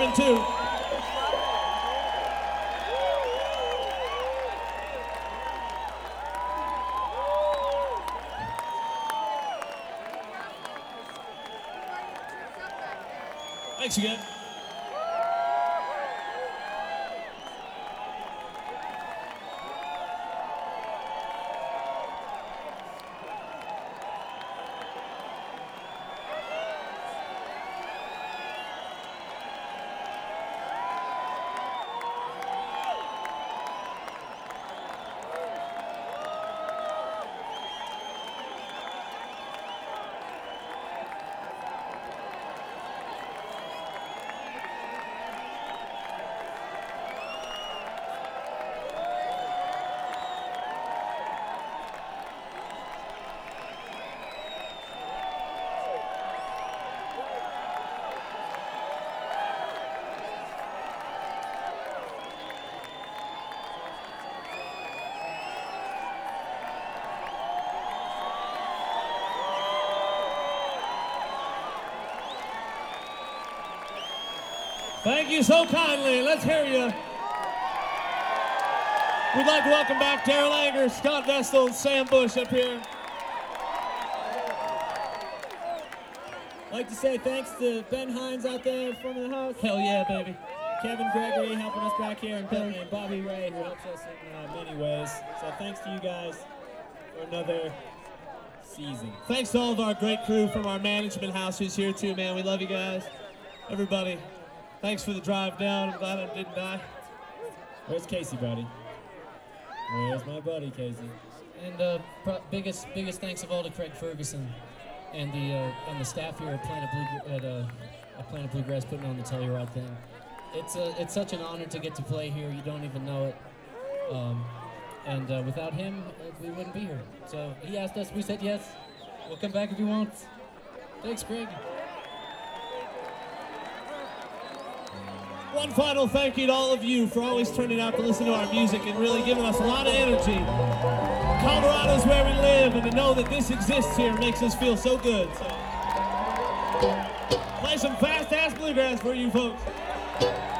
round two. Thanks again. Thank you so kindly. Let's hear you. We'd like to welcome back Daryl Anger, Scott Vestal, and Sam Bush up here. I'd like to say thanks to Ben Hines out there in front of the house. Hell yeah, baby. Kevin Gregory helping us back here, and Bobby Ray, who helps us in many ways. So thanks to you guys for another season. Thanks to all of our great crew from our management house who's here too, man. We love you guys. Everybody, thanks for the drive down. I'm glad I didn't die. Where's Casey, buddy? Where's my buddy, Casey? And biggest thanks of all to Craig Ferguson and the staff here at Planet Bluegrass putting on the Telluride thing. It's such an honor to get to play here. You don't even know it. And without him, we wouldn't be here. So he asked us, we said yes. We'll come back if he wants. Thanks, Craig. One final thank you to all of you for always turning out to listen to our music and really giving us a lot of energy. Colorado's where we live, and to know that this exists here makes us feel so good. So, play some fast-ass bluegrass for you folks.